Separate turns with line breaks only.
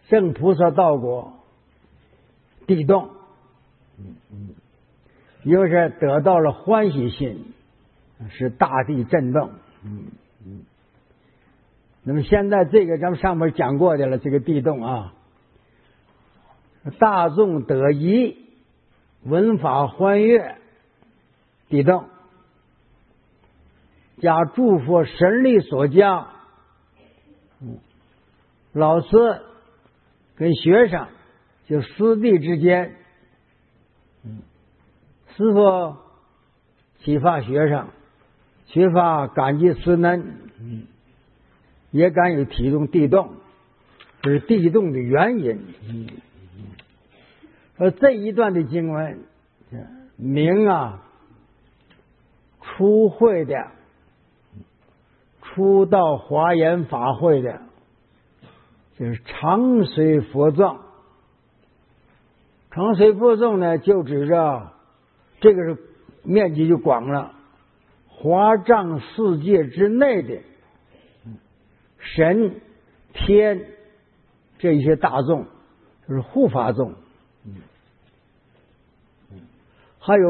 正菩萨道果地动，又是得到了欢喜心，使大地震动。那么现在这个咱们上面讲过的了，这个地动啊，大众得宜，闻法欢悦，地动，加诸佛神力所加，老师跟学生就师弟之间，师父启发学生，学发感激师恩，也敢有体动地动，这是地动的原因。这一段的经文明初会的初到华严法会的，就是常随佛众。常随佛众呢，就指着这个是面积就广了，华藏世界之内的神天这一些大众，就是护法众。